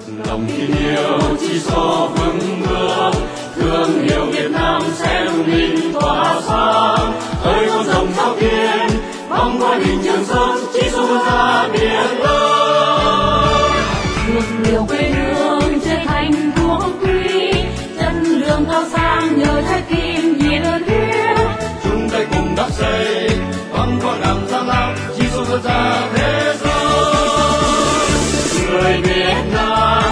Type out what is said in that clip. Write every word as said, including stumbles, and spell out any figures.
lòng tin yêu chỉ số vững bước, thương yêu Việt Nam sẽ lung linh tỏa sáng. Ơi con rồng sao thiên bóng qua hình Trường Sơn, chỉ số vươn ra biển lớn. Thương yêu quê hương trở thành quốc huy, dân lương cao sang nhờ trái tim nhiệt huyết. Chúng ta cùng đắp xây băng qua ngàn gian lao, chỉ số vươn ra thế giới. Người Việt Nam